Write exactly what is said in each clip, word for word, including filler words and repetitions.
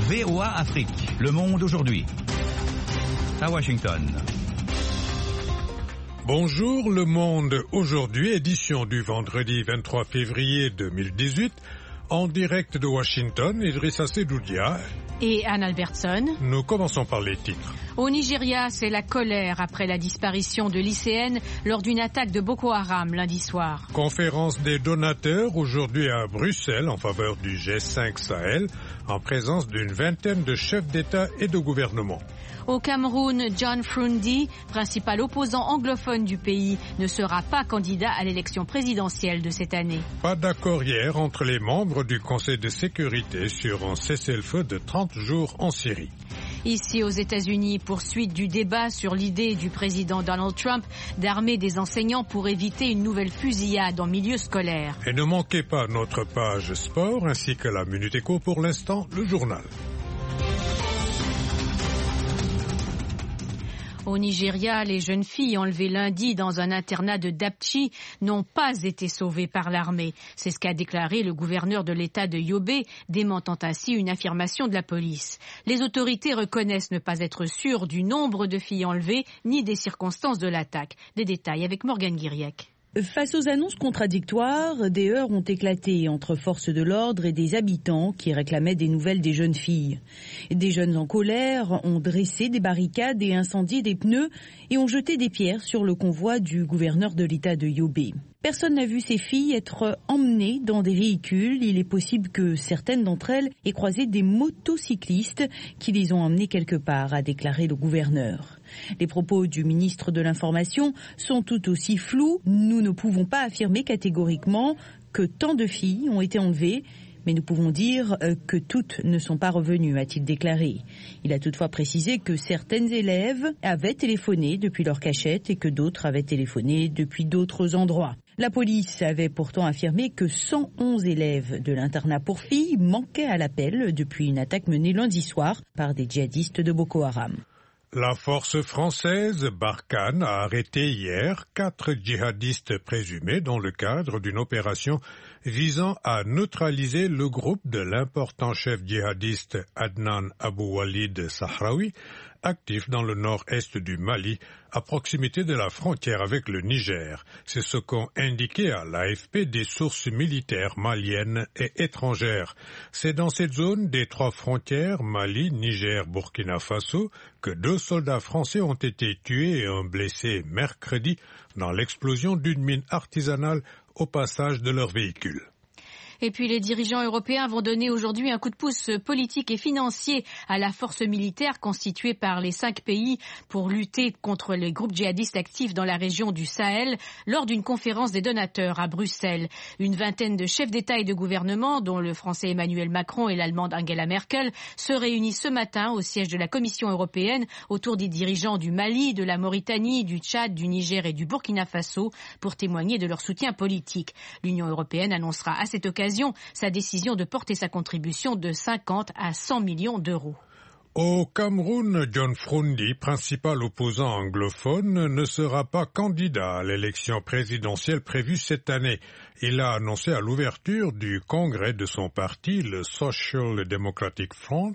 V O A Afrique, Le Monde aujourd'hui. À Washington. Bonjour, Le Monde aujourd'hui, édition du vendredi vingt-trois février deux mille dix-huit. En direct de Washington, Idrissa Sedoudia et Anne Albertson. Nous commençons par les titres. Au Nigeria, c'est la colère après la disparition de lycéennes lors d'une attaque de Boko Haram lundi soir. Conférence des donateurs aujourd'hui à Bruxelles en faveur du G cinq Sahel, en présence d'une vingtaine de chefs d'État et de gouvernement. Au Cameroun, John Frundi, principal opposant anglophone du pays, ne sera pas candidat à l'élection présidentielle de cette année. Pas d'accord hier entre les membres du Conseil de sécurité sur un cessez-le-feu de trente jours en Syrie. Ici aux États-Unis, poursuite du débat sur l'idée du président Donald Trump d'armer des enseignants pour éviter une nouvelle fusillade en milieu scolaire. Et ne manquez pas notre page sport ainsi que la Minute Éco, pour l'instant, le journal. Au Nigeria, les jeunes filles enlevées lundi dans un internat de Dapchi n'ont pas été sauvées par l'armée. C'est ce qu'a déclaré le gouverneur de l'État de Yobe, démentant ainsi une affirmation de la police. Les autorités reconnaissent ne pas être sûres du nombre de filles enlevées ni des circonstances de l'attaque. Des détails avec Morgane Guiriec. Face aux annonces contradictoires, des heurts ont éclaté entre forces de l'ordre et des habitants qui réclamaient des nouvelles des jeunes filles. Des jeunes en colère ont dressé des barricades et incendié des pneus et ont jeté des pierres sur le convoi du gouverneur de l'État de Yobe. Personne n'a vu ces filles être emmenées dans des véhicules. Il est possible que certaines d'entre elles aient croisé des motocyclistes qui les ont emmenées quelque part, a déclaré le gouverneur. Les propos du ministre de l'Information sont tout aussi flous. Nous ne pouvons pas affirmer catégoriquement que tant de filles ont été enlevées, mais nous pouvons dire que toutes ne sont pas revenues, a-t-il déclaré. Il a toutefois précisé que certaines élèves avaient téléphoné depuis leur cachette et que d'autres avaient téléphoné depuis d'autres endroits. La police avait pourtant affirmé que cent onze élèves de l'internat pour filles manquaient à l'appel depuis une attaque menée lundi soir par des djihadistes de Boko Haram. La force française Barkhane a arrêté hier quatre djihadistes présumés dans le cadre d'une opération visant à neutraliser le groupe de l'important chef djihadiste Adnan Abou Walid Sahraoui, actif dans le nord-est du Mali, à proximité de la frontière avec le Niger. C'est ce qu'ont indiqué à l'A F P des sources militaires maliennes et étrangères. C'est dans cette zone des trois frontières, Mali, Niger, Burkina Faso, que deux soldats français ont été tués et un blessé mercredi dans l'explosion d'une mine artisanale au passage de leur véhicule. Et puis les dirigeants européens vont donner aujourd'hui un coup de pouce politique et financier à la force militaire constituée par les cinq pays pour lutter contre les groupes djihadistes actifs dans la région du Sahel lors d'une conférence des donateurs à Bruxelles. Une vingtaine de chefs d'État et de gouvernement, dont le français Emmanuel Macron et l'allemande Angela Merkel, se réunissent ce matin au siège de la Commission européenne autour des dirigeants du Mali, de la Mauritanie, du Tchad, du Niger et du Burkina Faso pour témoigner de leur soutien politique. L'Union européenne annoncera à cette occasion sa décision de porter sa contribution de cinquante à cent millions d'euros. Au Cameroun, John Frundi, principal opposant anglophone, ne sera pas candidat à l'élection présidentielle prévue cette année. Il a annoncé à l'ouverture du congrès de son parti, le Social Democratic Front,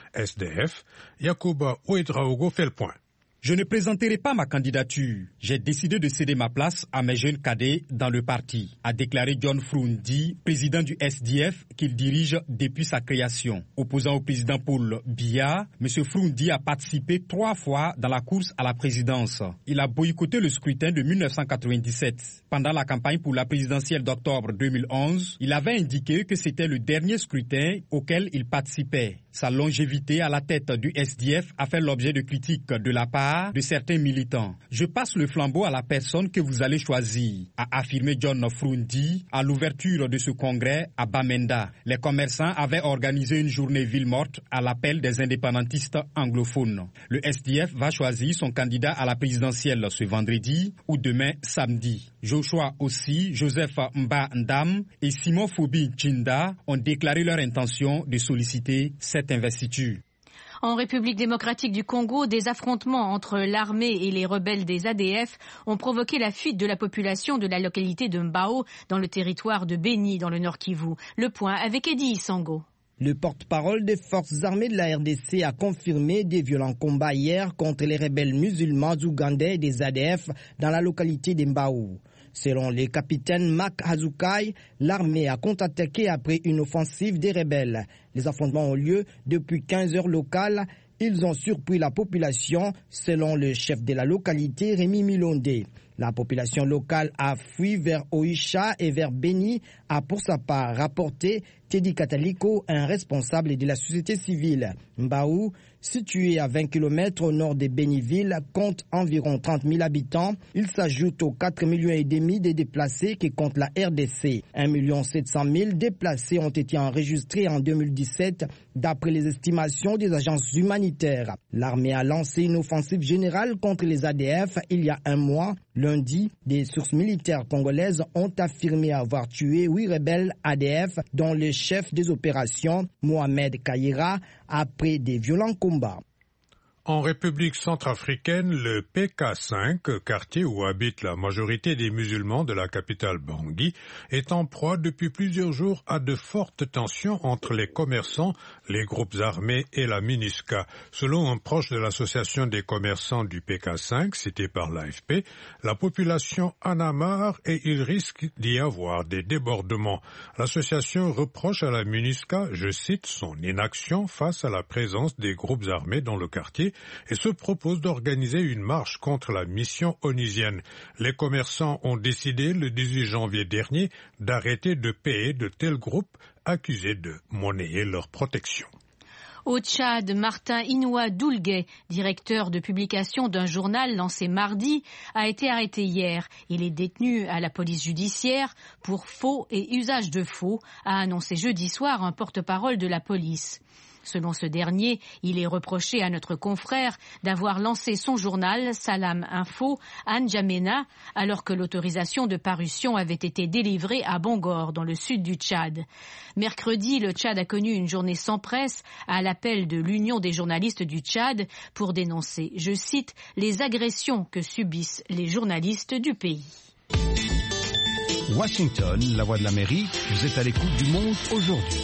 S D F. Yacouba Ouedraogo fait le point. Je ne présenterai pas ma candidature. J'ai décidé de céder ma place à mes jeunes cadets dans le parti, a déclaré John Frundi, président du S D F qu'il dirige depuis sa création. Opposant au président Paul Biya, M. Frundi a participé trois fois dans la course à la présidence. Il a boycotté le scrutin de mille neuf cent quatre-vingt-dix-sept. Pendant la campagne pour la présidentielle d'octobre deux mille onze, il avait indiqué que c'était le dernier scrutin auquel il participait. Sa longévité à la tête du S D F a fait l'objet de critiques de la part de certains militants. Je passe le flambeau à la personne que vous allez choisir, a affirmé John Frundi à l'ouverture de ce congrès à Bamenda. Les commerçants avaient organisé une journée ville morte à l'appel des indépendantistes anglophones. Le S D F va choisir son candidat à la présidentielle ce vendredi ou demain samedi. Joshua aussi, Joseph Mba Ndam et Simon Fobi Chinda ont déclaré leur intention de solliciter cette investiture. En République démocratique du Congo, des affrontements entre l'armée et les rebelles des A D F ont provoqué la fuite de la population de la localité de Mbao dans le territoire de Beni dans le Nord Kivu. Le point avec Eddie Isango. Le porte-parole des forces armées de la R D C a confirmé des violents combats hier contre les rebelles musulmans ougandais et des A D F dans la localité d'Mbao. Selon le capitaine Mak Hazukai, l'armée a contre-attaqué après une offensive des rebelles. Les affrontements ont lieu depuis quinze heures locales. Ils ont surpris la population, selon le chef de la localité, Rémi Milonde. La population locale a fui vers Oisha et vers Beni, a pour sa part rapporté Teddy Kataliko, un responsable de la société civile. Mbao, situé à vingt kilomètres au nord de Beniville, compte environ trente mille habitants. Il s'ajoute aux quatre millions et demi de déplacés que compte la R D C. un million sept cent mille déplacés ont été enregistrés en deux mille dix-sept, d'après les estimations des agences humanitaires. L'armée a lancé une offensive générale contre les A D F il y a un mois. Lundi, des sources militaires congolaises ont affirmé avoir tué huit rebelles A D F, dont le chef des opérations, Mohamed Kayira, après des violents combats. En République centrafricaine, le P K cinq, quartier où habite la majorité des musulmans de la capitale Bangui, est en proie depuis plusieurs jours à de fortes tensions entre les commerçants, les groupes armés et la MINUSCA. Selon un proche de l'association des commerçants du P K cinq, cité par l'A F P, la population en a marre et il risque d'y avoir des débordements. L'association reproche à la MINUSCA, je cite, son inaction face à la présence des groupes armés dans le quartier, et se propose d'organiser une marche contre la mission onusienne. Les commerçants ont décidé le dix-huit janvier dernier d'arrêter de payer de tels groupes accusés de monnayer leur protection. Au Tchad, Martin Inoua Doulguet, directeur de publication d'un journal lancé mardi, a été arrêté hier. Il est détenu à la police judiciaire pour faux et usage de faux, a annoncé jeudi soir un porte-parole de la police. Selon ce dernier, il est reproché à notre confrère d'avoir lancé son journal Salam Info à N'Djamena alors que l'autorisation de parution avait été délivrée à Bangor, dans le sud du Tchad. Mercredi, le Tchad a connu une journée sans presse à l'appel de l'Union des journalistes du Tchad pour dénoncer, je cite, les agressions que subissent les journalistes du pays. Washington, la voix de l'Amérique, vous êtes à l'écoute du Monde aujourd'hui.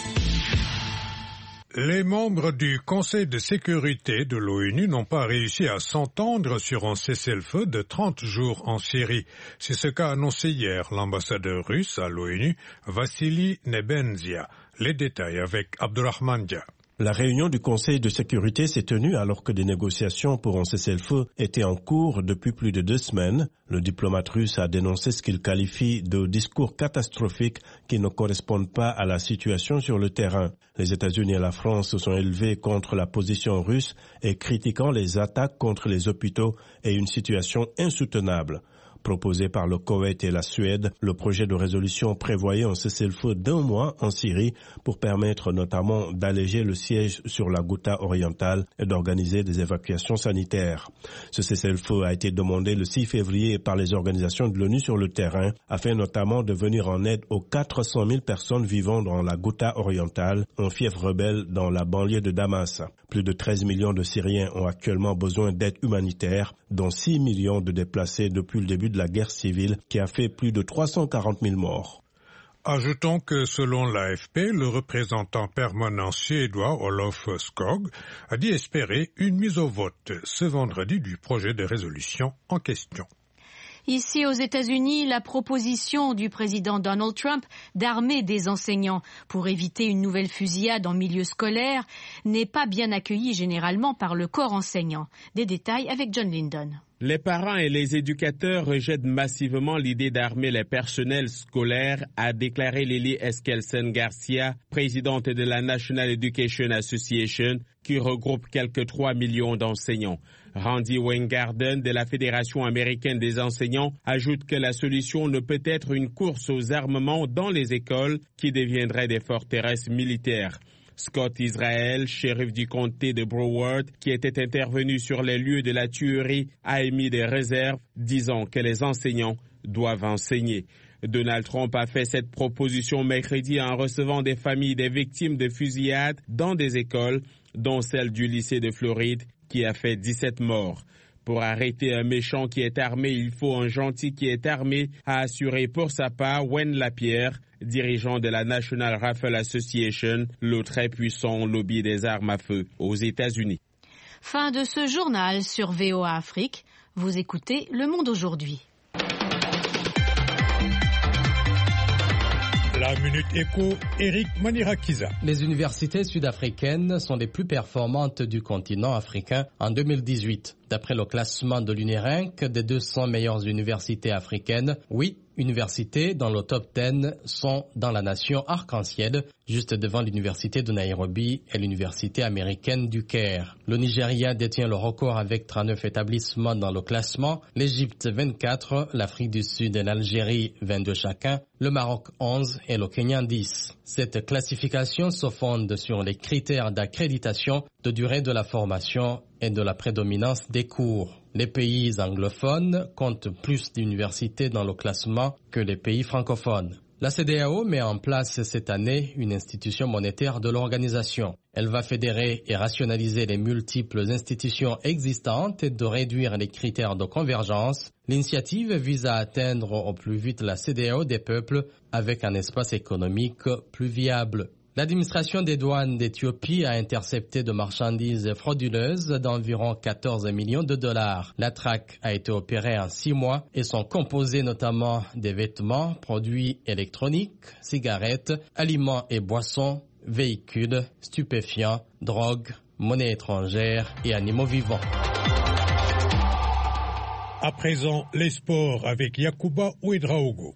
Les membres du Conseil de sécurité de l'ONU n'ont pas réussi à s'entendre sur un cessez-le-feu de trente jours en Syrie. C'est ce qu'a annoncé hier l'ambassadeur russe à l'ONU, Vassili Nebenzia. Les détails avec Abdurrahman Dia. La réunion du Conseil de sécurité s'est tenue alors que des négociations pour un cessez-le-feu étaient en cours depuis plus de deux semaines. Le diplomate russe a dénoncé ce qu'il qualifie de discours catastrophiques qui ne correspondent pas à la situation sur le terrain. Les États-Unis et la France se sont élevés contre la position russe et critiquant les attaques contre les hôpitaux et une situation insoutenable. Proposé par le Koweït et la Suède, le projet de résolution prévoyait un cessez-le-feu d'un mois en Syrie pour permettre notamment d'alléger le siège sur la Ghouta orientale et d'organiser des évacuations sanitaires. Ce cessez-le-feu a été demandé le six février par les organisations de l'ONU sur le terrain, afin notamment de venir en aide aux quatre cent mille personnes vivant dans la Ghouta orientale, un fief rebelle dans la banlieue de Damas. Plus de treize millions de Syriens ont actuellement besoin d'aide humanitaire, dont six millions de déplacés depuis le début de la guerre civile qui a fait plus de trois cent quarante mille morts. Ajoutons que selon l'A F P, le représentant permanent suédois Olof Skog a dit espérer une mise au vote ce vendredi du projet de résolution en question. Ici aux États-Unis, la proposition du président Donald Trump d'armer des enseignants pour éviter une nouvelle fusillade en milieu scolaire n'est pas bien accueillie généralement par le corps enseignant. Des détails avec John Lyndon. Les parents et les éducateurs rejettent massivement l'idée d'armer les personnels scolaires, a déclaré Lily Eskelsen Garcia, présidente de la National Education Association, qui regroupe quelques trois millions d'enseignants. Randy Weingarten de la Fédération américaine des enseignants ajoute que la solution ne peut être une course aux armements dans les écoles qui deviendraient des forteresses militaires. Scott Israel, shérif du comté de Broward, qui était intervenu sur les lieux de la tuerie, a émis des réserves, disant que les enseignants doivent enseigner. Donald Trump a fait cette proposition mercredi en recevant des familles des victimes de fusillades dans des écoles, dont celle du lycée de Floride, qui a fait dix-sept morts. Pour arrêter un méchant qui est armé, il faut un gentil qui est armé, a assuré pour sa part Wayne Lapierre, dirigeant de la National Rifle Association, le très puissant lobby des armes à feu aux États-Unis. Fin de ce journal sur V O A Afrique. Vous écoutez Le Monde aujourd'hui. La Minute Éco, Eric Manirakiza. Les universités sud-africaines sont les plus performantes du continent africain en deux mille dix-huit. D'après le classement de l'UNIRINC des deux cents meilleures universités africaines, huit universités dans le top dix sont dans la nation arc-en-ciel, juste devant l'université de Nairobi et l'université américaine du Caire. Le Nigeria détient le record avec trente-neuf établissements dans le classement, l'Égypte vingt-quatre, l'Afrique du Sud et l'Algérie vingt-deux chacun, le Maroc onze et le Kenya dix. Cette classification se fonde sur les critères d'accréditation, de durée de la formation et de la prédominance des cours. Les pays anglophones comptent plus d'universités dans le classement que les pays francophones. La C E D E A O met en place cette année une institution monétaire de l'organisation. Elle va fédérer et rationaliser les multiples institutions existantes et de réduire les critères de convergence. L'initiative vise à atteindre au plus vite la C E D E A O des peuples avec un espace économique plus viable. L'administration des douanes d'Éthiopie a intercepté de marchandises frauduleuses d'environ quatorze millions de dollars. La traque a été opérée en six mois et sont composées notamment des vêtements, produits électroniques, cigarettes, aliments et boissons, véhicules, stupéfiants, drogues, monnaie étrangère et animaux vivants. À présent, les sports avec Yacouba Ouedraogo.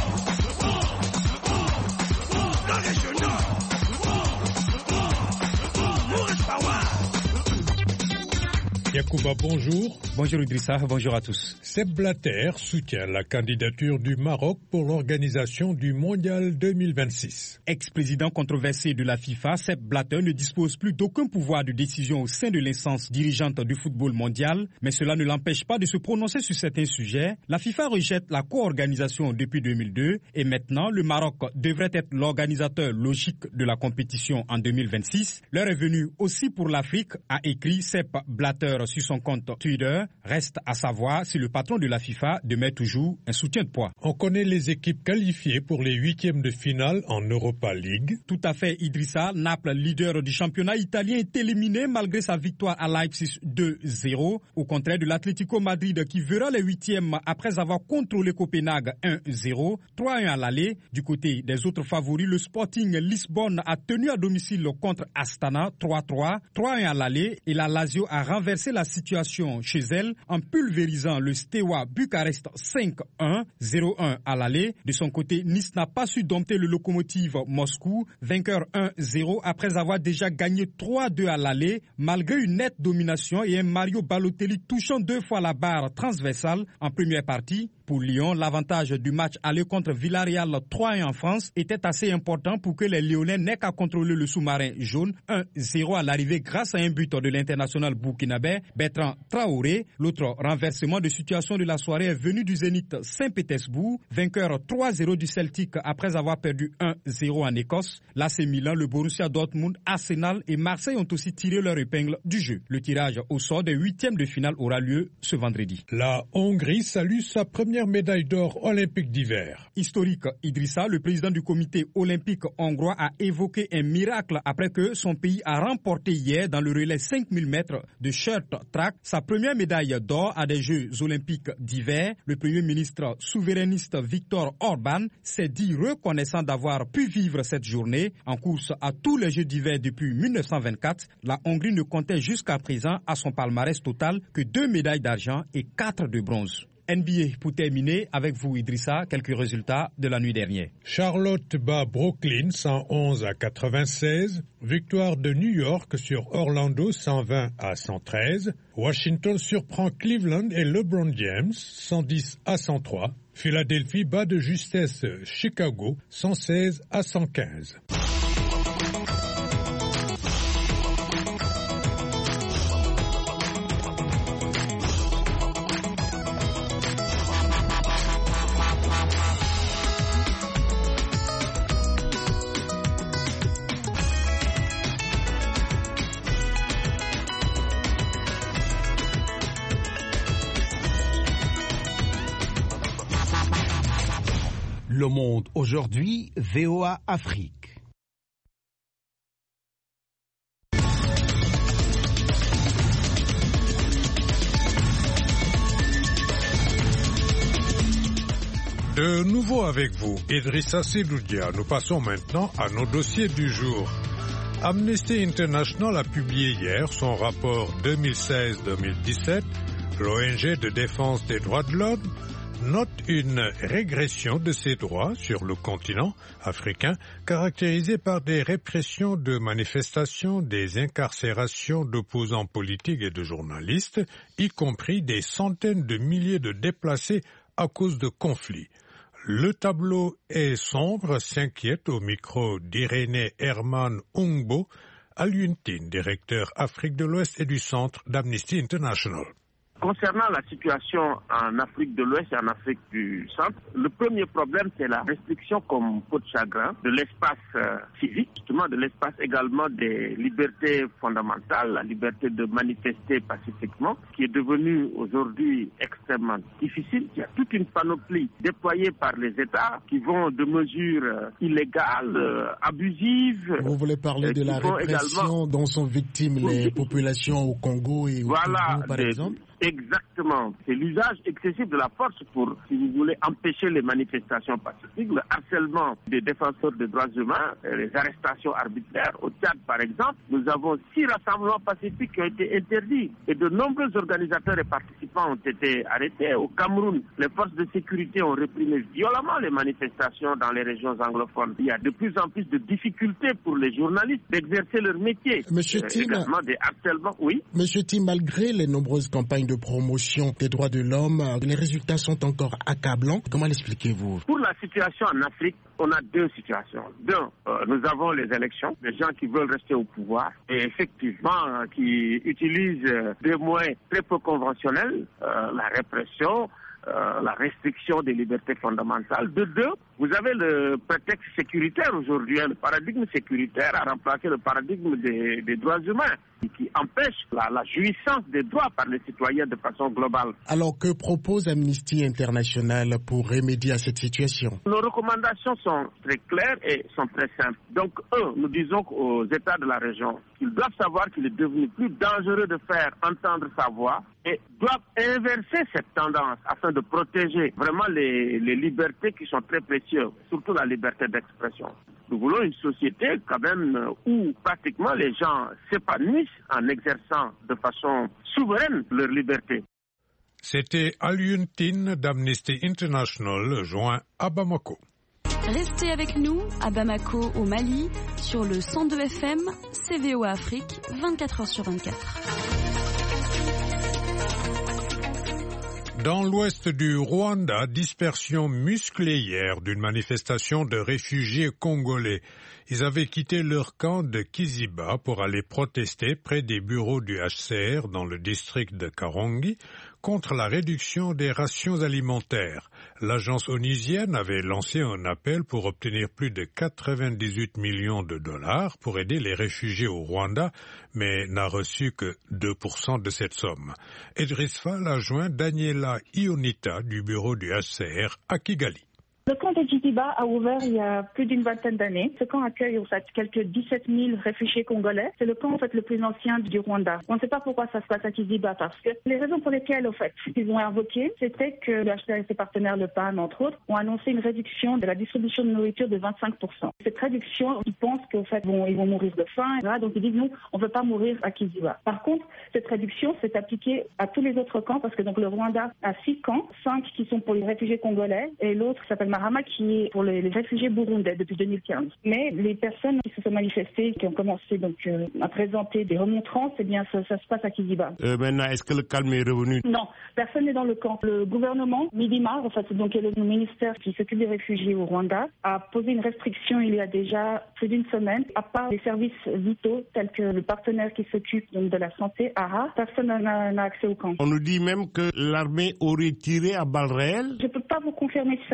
Yacouba, bonjour. Bonjour Idrissa, bonjour à tous. Sepp Blatter soutient la candidature du Maroc pour l'organisation du Mondial deux mille vingt-six. Ex-président controversé de la FIFA, Sepp Blatter ne dispose plus d'aucun pouvoir de décision au sein de l'instance dirigeante du football mondial, mais cela ne l'empêche pas de se prononcer sur certains sujets. La FIFA rejette la co-organisation depuis deux mille deux et maintenant le Maroc devrait être l'organisateur logique de la compétition en deux mille vingt-six. L'heure est venue aussi pour l'Afrique, a écrit Sepp Blatter sur son compte Twitter. Reste à savoir si le patron de la FIFA demeure toujours un soutien de poids. On connaît les équipes qualifiées pour les huitièmes de finale en Europa League. Tout à fait, Idrissa. Naples, leader du championnat italien, est éliminé malgré sa victoire à Leipzig deux zéro. Au contraire de l'Atlético Madrid qui verra les huitièmes après avoir contrôlé Copenhague un zéro. trois un à l'aller. Du côté des autres favoris, le Sporting Lisbonne a tenu à domicile contre Astana trois trois. trois un à l'aller et la Lazio a renversé la situation chez elle en pulvérisant le Steaua Bucarest cinq un, zéro un à l'aller. De son côté, Nice n'a pas su dompter le Lokomotiv Moscou, vainqueur un zéro après avoir déjà gagné trois deux à l'aller, malgré une nette domination et un Mario Balotelli touchant deux fois la barre transversale en première partie. Pour Lyon, l'avantage du match aller contre Villarreal trois un en France était assez important pour que les Lyonnais n'aient qu'à contrôler le sous-marin jaune un zéro à l'arrivée grâce à un but de l'international burkinabé Bertrand Traoré. L'autre renversement de situation de la soirée est venu du Zénith Saint-Pétersbourg, vainqueur trois zéro du Celtic après avoir perdu un zéro en Écosse. L'A C Milan, le Borussia Dortmund, Arsenal et Marseille ont aussi tiré leur épingle du jeu. Le tirage au sort des huitièmes de finale aura lieu ce vendredi. La Hongrie salue sa première médaille d'or olympique d'hiver. Historique, Idrissa, le président du comité olympique hongrois a évoqué un miracle après que son pays a remporté hier dans le relais cinq mille mètres de short track sa première médaille d'or à des Jeux olympiques d'hiver. Le premier ministre souverainiste Viktor Orban s'est dit reconnaissant d'avoir pu vivre cette journée. En course à tous les Jeux d'hiver depuis mille neuf cent vingt-quatre, la Hongrie ne comptait jusqu'à présent à son palmarès total que deux médailles d'argent et quatre de bronze. N B A pour terminer avec vous Idrissa, quelques résultats de la nuit dernière. Charlotte bat Brooklyn cent onze à quatre-vingt-seize, victoire de New York sur Orlando cent vingt à cent treize, Washington surprend Cleveland et LeBron James cent dix à cent trois, Philadelphie bat de justesse Chicago cent seize à cent quinze. Le Monde aujourd'hui, V O A Afrique. De nouveau avec vous, Idrissa Seloudia. Nous passons maintenant à nos dossiers du jour. Amnesty International a publié hier son rapport deux mille seize deux mille dix-sept. L'O N G de défense des droits de l'homme note une régression de ces droits sur le continent africain, caractérisée par des répressions de manifestations, des incarcérations d'opposants politiques et de journalistes, y compris des centaines de milliers de déplacés à cause de conflits. Le tableau est sombre, s'inquiète au micro d'Irénée Herman Ungbo, Alioune-Tine, directeur Afrique de l'Ouest et du Centre d'Amnesty International. Concernant la situation en Afrique de l'Ouest et en Afrique du Centre, le premier problème, c'est la restriction comme peau de chagrin de l'espace euh, civique, justement de l'espace également des libertés fondamentales, la liberté de manifester pacifiquement, qui est devenue aujourd'hui extrêmement difficile. Il y a toute une panoplie déployée par les États qui vont de mesures euh, illégales, euh, abusives. Vous voulez parler euh, de la répression également... dont sont victimes les populations au Congo et au voilà, Congo, par des... exemple? Exactement. C'est l'usage excessif de la force pour, si vous voulez, empêcher les manifestations pacifiques, le harcèlement des défenseurs des droits humains, les arrestations arbitraires. Au Tchad, par exemple, nous avons six rassemblements pacifiques qui ont été interdits et de nombreux organisateurs et participants ont été arrêtés. Au Cameroun, les forces de sécurité ont réprimé violemment les manifestations dans les régions anglophones. Il y a de plus en plus de difficultés pour les journalistes d'exercer leur métier. Monsieur euh, Tim, également des harcèlements, oui. Monsieur Tim, malgré les nombreuses campagnes de promotion des droits de l'homme, les résultats sont encore accablants. Comment l'expliquez-vous? Pour la situation en Afrique, on a deux situations. D'un, euh, nous avons les élections, les gens qui veulent rester au pouvoir et effectivement euh, qui utilisent euh, des moyens très peu conventionnels, euh, la répression, euh, la restriction des libertés fondamentales. De deux, vous avez le prétexte sécuritaire aujourd'hui. Le paradigme sécuritaire a remplacé le paradigme des, des droits humains qui empêche la, la jouissance des droits par les citoyens de façon globale. Alors que propose Amnesty International pour remédier à cette situation? Nos recommandations sont très claires et sont très simples. Donc, eux, nous disons aux États de la région qu'ils doivent savoir qu'il est devenu plus dangereux de faire entendre sa voix et doivent inverser cette tendance afin de protéger vraiment les, les libertés qui sont très précieuses, surtout la liberté d'expression. Nous voulons une société quand même où pratiquement les gens s'épanouissent en exerçant de façon souveraine leur liberté. C'était Alioune-Tine d'Amnesty International, joint à Bamako. Restez avec nous à Bamako au Mali sur le cent deux F M, C V O Afrique, vingt-quatre heures sur vingt-quatre. Dans l'ouest du Rwanda, dispersion musclée hier d'une manifestation de réfugiés congolais. Ils avaient quitté leur camp de Kiziba pour aller protester près des bureaux du H C R dans le district de Karongi contre la réduction des rations alimentaires. L'agence onusienne avait lancé un appel pour obtenir plus de quatre-vingt-dix-huit millions de dollars pour aider les réfugiés au Rwanda, mais n'a reçu que deux pour cent de cette somme. Idriss Fall a joint Daniela Ionita du bureau du H C R à Kigali. Le camp de Kiziba a ouvert il y a plus d'une vingtaine d'années. Ce camp accueille en fait quelques dix-sept mille réfugiés congolais. C'est le camp en fait le plus ancien du Rwanda. On ne sait pas pourquoi ça se passe à Kiziba parce que les raisons pour lesquelles en fait ils ont invoqué, c'était que le H C R et ses partenaires, le P A M entre autres, ont annoncé une réduction de la distribution de nourriture de vingt-cinq pour cent. Cette réduction, ils pensent qu'en fait vont, ils vont mourir de faim, et cetera. Donc ils disent nous, on ne veut pas mourir à Kiziba. Par contre, cette réduction s'est appliquée à tous les autres camps parce que donc le Rwanda a six camps, cinq qui sont pour les réfugiés congolais et l'autre s'appelle Mahama qui est pour les, les réfugiés burundais depuis deux mille quinze. Mais les personnes qui se sont manifestées, qui ont commencé donc euh, à présenter des remontrances, eh bien ça, ça se passe à Kiziba. Euh, maintenant, est-ce que le calme est revenu? Non, personne n'est dans le camp. Le gouvernement, Midimar, en fait, donc le ministère qui s'occupe des réfugiés au Rwanda, a posé une restriction il y a déjà plus d'une semaine. À part les services vitaux tels que le partenaire qui s'occupe donc de la santé, A R A, personne n'a, n'a accès au camp. On nous dit même que l'armée aurait tiré à balles réelles. Je ne peux pas vous confirmer si c'est à balles réelles.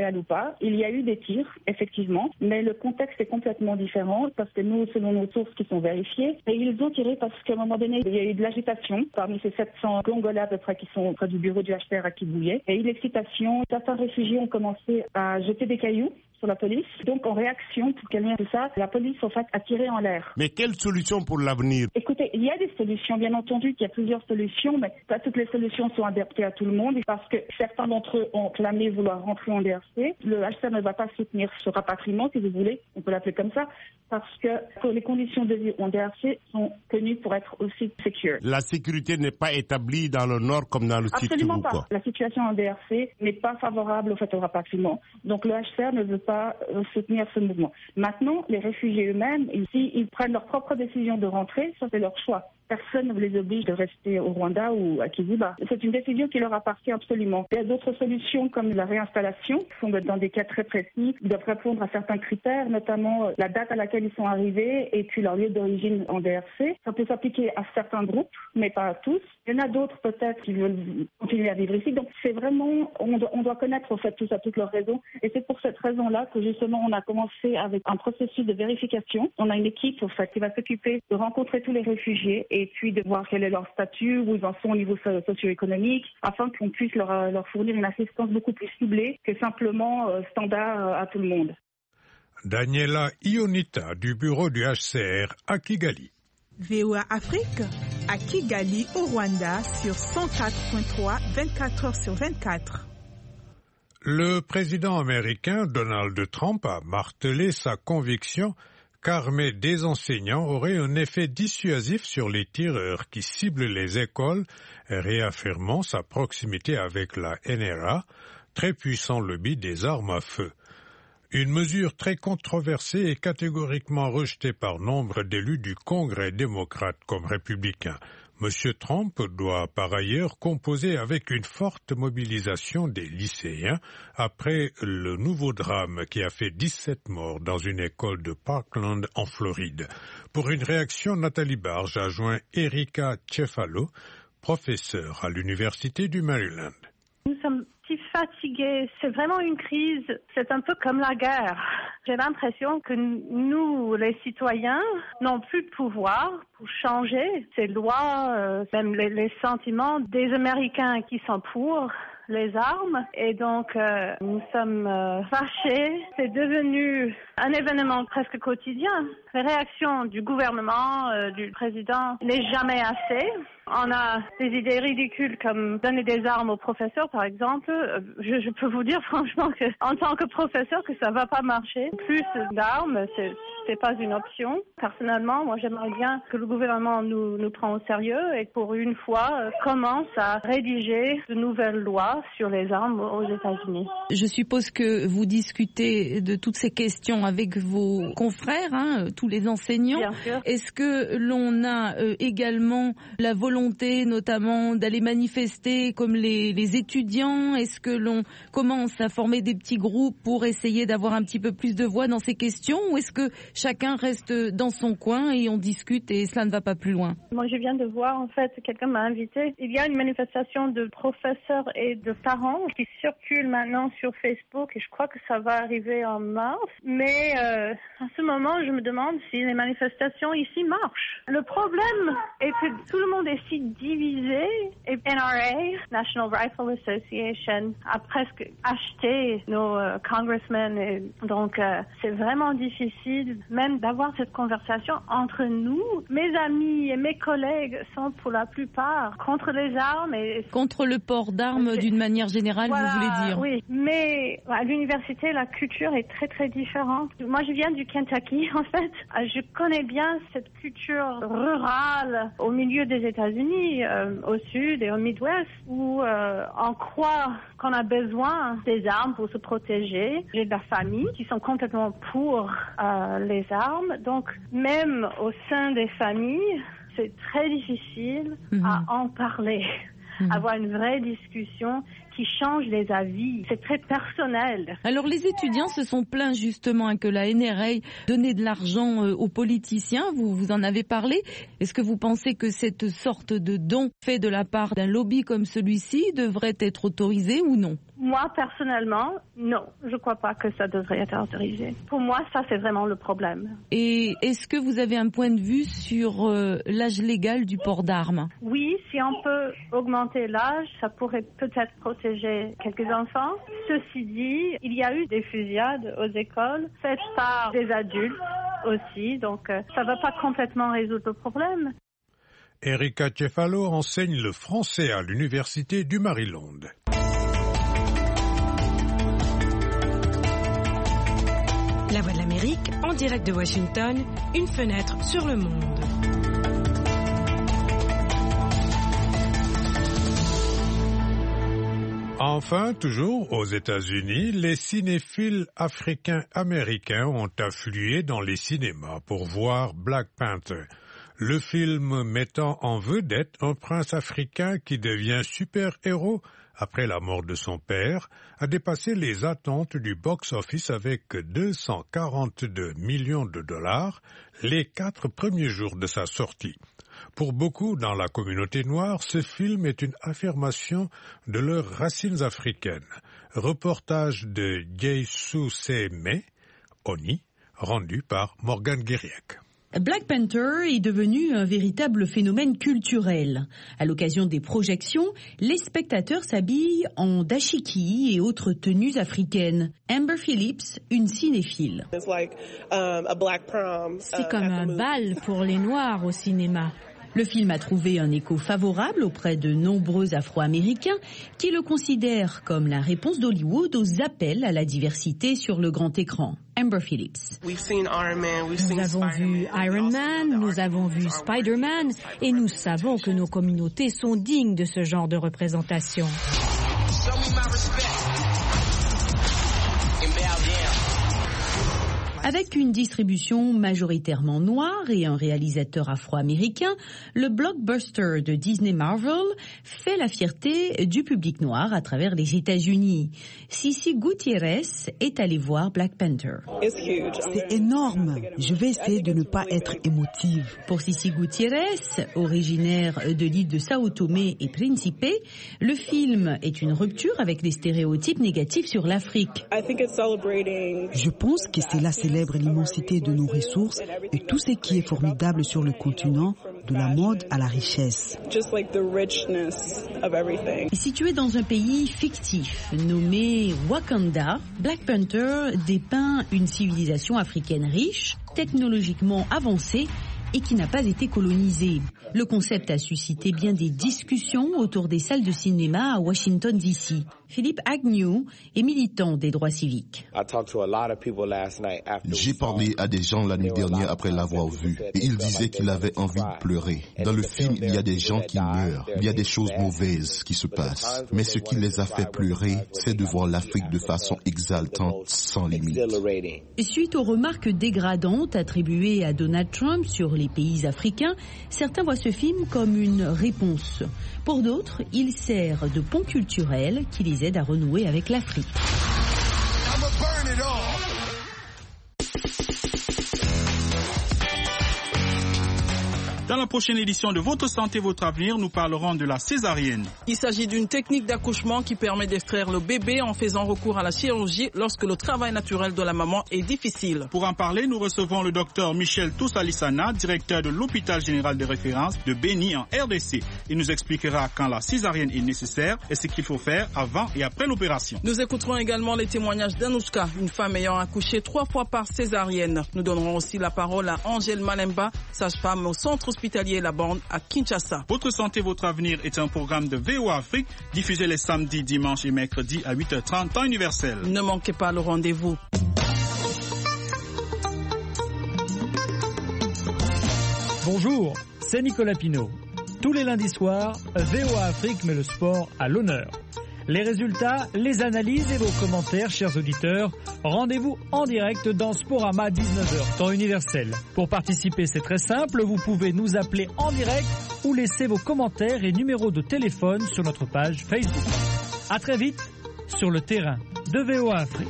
réel ou pas. Il y a eu des tirs, effectivement, mais le contexte est complètement différent parce que nous, selon nos sources qui sont vérifiées, et ils ont tiré parce qu'à un moment donné, il y a eu de l'agitation parmi ces sept cents Congolais à peu près qui sont près du bureau du H C R à Kibouye. Et eu l'excitation. Certains réfugiés ont commencé à jeter des cailloux sur la police. Donc, en réaction pour calmer tout ça, la police, en fait, a tiré en l'air. Mais quelle solution pour l'avenir? Écoutez, il y a des solutions, bien entendu, qu'il y a plusieurs solutions, mais pas toutes les solutions sont adaptées à tout le monde, parce que certains d'entre eux ont clamé vouloir rentrer en D R C. Le H C R ne va pas soutenir ce rapatriement, si vous voulez, on peut l'appeler comme ça, parce que les conditions de vie en D R C sont connues pour être aussi sécures. La sécurité n'est pas établie dans le nord comme dans le sud. Absolument pas. La situation en D R C n'est pas favorable au fait au rapatriement. Donc, le H C R ne veut pas soutenir ce mouvement. Maintenant, les réfugiés eux-mêmes, ici, ils prennent leur propre décision de rentrer, ça c'est leur choix. Personne ne les oblige de rester au Rwanda ou à Kiziba. C'est une décision qui leur appartient absolument. Il y a d'autres solutions comme la réinstallation, qui sont dans des cas très précis. Ils doivent répondre à certains critères, notamment la date à laquelle ils sont arrivés et puis leur lieu d'origine en D R C. Ça peut s'appliquer à certains groupes, mais pas à tous. Il y en a d'autres peut-être qui veulent continuer à vivre ici. Donc c'est vraiment, on doit, on doit connaître en fait tout ça, toutes leurs raisons. Et c'est pour cette raison-là que justement on a commencé avec un processus de vérification. On a une équipe en fait qui va s'occuper de rencontrer tous les réfugiés et puis de voir quel est leur statut, où ils en sont au niveau socio-économique, afin qu'on puisse leur, leur fournir une assistance beaucoup plus ciblée que simplement euh, standard euh, à tout le monde. Daniela Ionita du bureau du H C R à Kigali. V O A Afrique à Kigali au Rwanda sur cent quatre point trois, vingt-quatre heures sur vingt-quatre. Le président américain Donald Trump a martelé sa conviction qu'armer des enseignants aurait un effet dissuasif sur les tireurs qui ciblent les écoles, réaffirmant sa proximité avec la N R A, très puissant lobby des armes à feu. Une mesure très controversée et catégoriquement rejetée par nombre d'élus du Congrès démocrate comme républicain. Monsieur Trump doit par ailleurs composer avec une forte mobilisation des lycéens après le nouveau drame qui a fait dix-sept morts dans une école de Parkland en Floride. Pour une réaction, Nathalie Barge a joint Erika Cefalo, professeure à l'Université du Maryland. Nous sommes si fatigués, c'est vraiment une crise, c'est un peu comme la guerre. J'ai l'impression que nous, les citoyens, n'ont plus de pouvoir pour changer ces lois, euh, même les, les sentiments des Américains qui sont pour les armes. Et donc, euh, nous sommes euh, fâchés. C'est devenu un événement presque quotidien. Les réactions du gouvernement, euh, du président, n'est jamais assez. On a des idées ridicules comme donner des armes aux professeurs, par exemple. Je, je peux vous dire franchement que, en tant que professeur, que ça va pas marcher. Plus d'armes, c'est, c'est pas une option. Personnellement, moi, j'aimerais bien que le gouvernement nous, nous prenne au sérieux et pour une fois, commence à rédiger de nouvelles lois sur les armes aux États-Unis. Je suppose que vous discutez de toutes ces questions avec vos confrères, hein, tous les enseignants. Bien sûr. Est-ce que l'on a euh, également la volonté notamment d'aller manifester comme les, les étudiants? Est-ce que l'on commence à former des petits groupes pour essayer d'avoir un petit peu plus de voix dans ces questions, ou est-ce que chacun reste dans son coin et on discute et cela ne va pas plus loin? Moi, je viens de voir, en fait, quelqu'un m'a invité. Il y a une manifestation de professeurs et de parents qui circule maintenant sur Facebook et je crois que ça va arriver en mars. Mais euh, à ce moment, je me demande si les manifestations ici marchent. Le problème est que tout le monde est si divisé et N R A, National Rifle Association, a presque acheté nos uh, congressmen et donc uh, c'est vraiment difficile même d'avoir cette conversation entre nous. Mes amis et mes collègues sont pour la plupart contre les armes et contre le port d'armes d'une manière générale, voilà, vous voulez dire? Oui, mais à l'université la culture est très très différente. Moi je viens du Kentucky en fait. Je connais bien cette culture rurale au milieu des États-Unis. Euh, au sud et au Midwest où euh, on croit qu'on a besoin des armes pour se protéger. J'ai de la famille qui sont complètement pour euh, les armes. Donc même au sein des familles, c'est très difficile mm-hmm. à en parler. mmh. avoir une vraie discussion qui change les avis. C'est très personnel. Alors les étudiants se sont plaints justement que la N R A donnait de l'argent aux politiciens. Vous, vous en avez parlé. Est-ce que vous pensez que cette sorte de don fait de la part d'un lobby comme celui-ci devrait être autorisé ou non? Moi, personnellement, non. Je ne crois pas que ça devrait être autorisé. Pour moi, ça, c'est vraiment le problème. Et est-ce que vous avez un point de vue sur euh, l'âge légal du port d'armes? Oui, si on peut augmenter l'âge, ça pourrait peut-être protéger quelques enfants. Ceci dit, il y a eu des fusillades aux écoles faites par des adultes aussi, donc euh, ça ne va pas complètement résoudre le problème. Erika Cefalo enseigne le français à l'Université du Maryland. La Voix de l'Amérique, en direct de Washington, une fenêtre sur le monde. Enfin, toujours aux États-Unis, les cinéphiles africains-américains ont afflué dans les cinémas pour voir Black Panther. Le film mettant en vedette un prince africain qui devient super-héros après la mort de son père, a dépassé les attentes du box-office avec deux cent quarante-deux millions de dollars les quatre premiers jours de sa sortie. Pour beaucoup dans la communauté noire, ce film est une affirmation de leurs racines africaines. Reportage de Jesu Seme, Oni, rendu par Morgane Guériac. Black Panther est devenu un véritable phénomène culturel. À l'occasion des projections, les spectateurs s'habillent en dashiki et autres tenues africaines. Amber Phillips, une cinéphile. C'est comme un bal pour les Noirs au cinéma. Le film a trouvé un écho favorable auprès de nombreux Afro-Américains qui le considèrent comme la réponse d'Hollywood aux appels à la diversité sur le grand écran. Amber Phillips. Nous avons vu Iron Man, nous avons vu Spider-Man et nous savons que nos communautés sont dignes de ce genre de représentation. Avec une distribution majoritairement noire et un réalisateur afro-américain, le blockbuster de Disney Marvel fait la fierté du public noir à travers les États-Unis. Sissi Gutiérrez est allée voir Black Panther. C'est énorme. Je vais essayer de ne pas être émotive. Pour Sissi Gutiérrez, originaire de l'île de Sao Tomé et Principe, le film est une rupture avec les stéréotypes négatifs sur l'Afrique. Je pense que c'est la célèbre l'immensité de nos ressources et tout ce qui est formidable sur le continent, de la mode à la richesse. Situé dans un pays fictif nommé Wakanda, Black Panther dépeint une civilisation africaine riche, technologiquement avancée et qui n'a pas été colonisée. Le concept a suscité bien des discussions autour des salles de cinéma à Washington D C. Philippe Agnew est militant des droits civiques. J'ai parlé à des gens la nuit dernière après l'avoir vu et ils disaient qu'ils avaient envie de pleurer. Dans le film, il y a des gens qui meurent, il y a des choses mauvaises qui se passent. Mais ce qui les a fait pleurer, c'est de voir l'Afrique de façon exaltante, sans limite. Suite aux remarques dégradantes attribuées à Donald Trump sur les pays africains, certains voient ce film comme une réponse. Pour d'autres, il sert de pont culturel qui les aide à renouer avec l'Afrique. Dans la prochaine édition de Votre Santé, Votre Avenir, nous parlerons de la césarienne. Il s'agit d'une technique d'accouchement qui permet d'extraire le bébé en faisant recours à la chirurgie lorsque le travail naturel de la maman est difficile. Pour en parler, nous recevons le docteur Michel Tousalissana, directeur de l'hôpital général de référence de Béni en R D C. Il nous expliquera quand la césarienne est nécessaire et ce qu'il faut faire avant et après l'opération. Nous écouterons également les témoignages d'Anouchka, une femme ayant accouché trois fois par césarienne. Nous donnerons aussi la parole à Angèle Malemba, sage-femme au centre hospitalier La Borne à Kinshasa. Votre santé, votre avenir est un programme de V O A Afrique diffusé les samedis, dimanches et mercredis à huit heures trente temps universel. Ne manquez pas le rendez-vous. Bonjour, c'est Nicolas Pinault. Tous les lundis soirs, V O A Afrique met le sport à l'honneur. Les résultats, les analyses et vos commentaires, chers auditeurs. Rendez-vous en direct dans Sporama dix-neuf heures, temps universel. Pour participer, c'est très simple. Vous pouvez nous appeler en direct ou laisser vos commentaires et numéros de téléphone sur notre page Facebook. À très vite sur le terrain de V O A Afrique.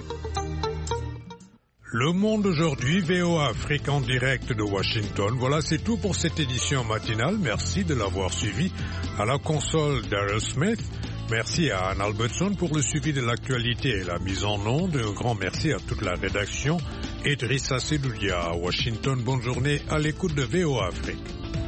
Le Monde aujourd'hui, V O A Afrique en direct de Washington. Voilà, c'est tout pour cette édition matinale. Merci de l'avoir suivi. À la console, Daryl Smith. Merci à Anne Albertson pour le suivi de l'actualité et la mise en onde. Un grand merci à toute la rédaction. Idrissa Sedoudia à Washington. Bonne journée à l'écoute de V O A Afrique.